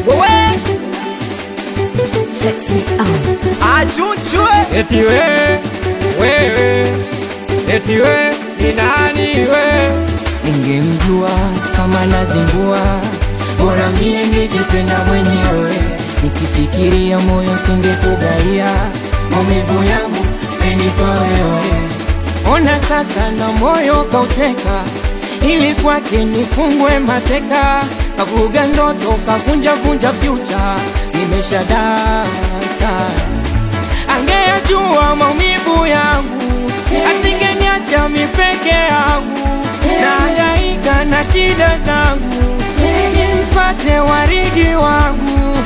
wewe sexy Achuchwe eti wewe eti wewe ni nani wewe? Ningemjua kama nazingua, bora mie ningejipenda mwenyewe. Nikifikiria moyo singekugaia, maumivu yangu menipa wewe. Ona sasa na moyo kauteka, ili kwake nifungwe mateka. Kavuga ndoto kavunja future, nimeshadata. Angejua maumivu yangu, asingeniacha mimi peke yangu. Nahangaika na shida zangu, nipate waridi wangu.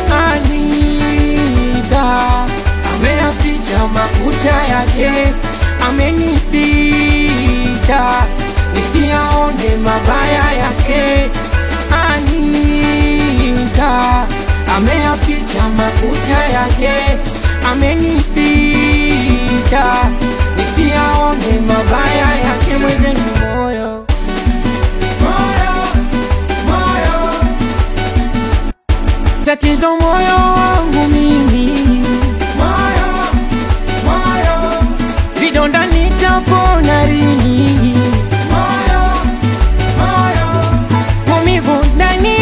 Anita ameyaficha makucha yake, amenificha nisiyaone mabaya yake. Anita ameyaficha makucha yake, amenificha nisiyaone mabaya yake. Mwenzenu moyo tatizo, moyo wangu mimi, vidonda nitapona lini? Maumivu ndani,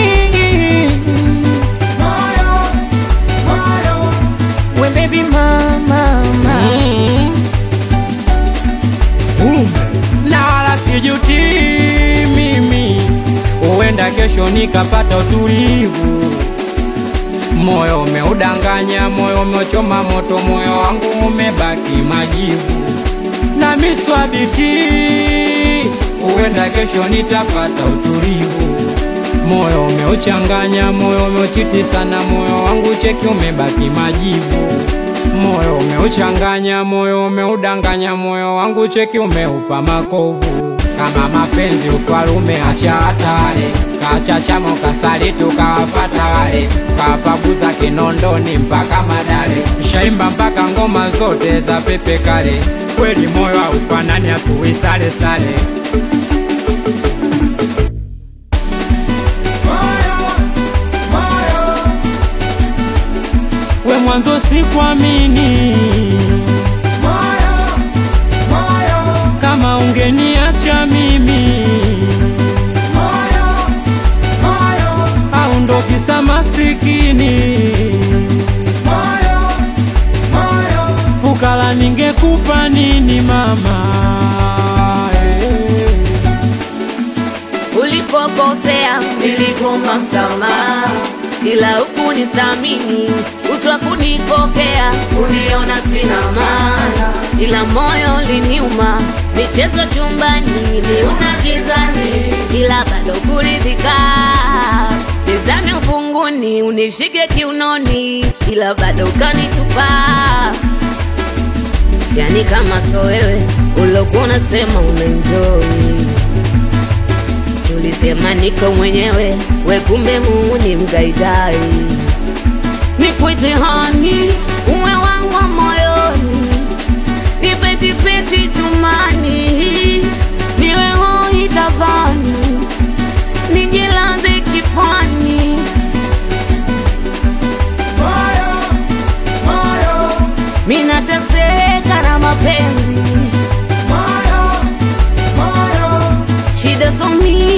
we baby mama Na wala sijuti mimi, huenda kesho nikapata utulivu. Moyo umeudanganya, moyo umechoma moto, moyo wangu umebaki majivu. Na miswabiti, huenda kesho nitapata utulivu. Moyo umeuchanganya, moyo umeuchiti sana, moyo wangu cheki umebaki majivu. Moyo umeuchanganya, moyo umeudanganya, moyo wangu cheki umeupa makovu. Kama mapenzi ufalume acha hatari, kachachamo kasalitu kawafata wale, kapabuza Kinondoni mpaka Madale, shaimba mpaka ngoma zote za Pepe Kale. Kweli moyo haufanani hatuisale sale. We mwanzo sikuamini kama ungeniacha mimi, au ndo kisa masikini. Fukara ningekupa nini mama? Ulipokosea nilikuomba msamaha, ila hukunithamini, utwa kunipokea, uniona sina maana. Ila moyo uliniuma, michezo chumbani, niuna gizani, ila bado kuridhika. Nizame ufunguni, unishike kiunoni, ila bado ukanitupa. Yani kama so wewe, ulokuwa unasema unaenjoy, si ulisema niko mwenyewe, we kumbe muuni mgaigai. Nikwite hani, uwe wangu wa moyoni, nipetipeti tumani, niwe hoi tabani, nijilaze kifani. Mina teseka na mapenzi, shida so mimi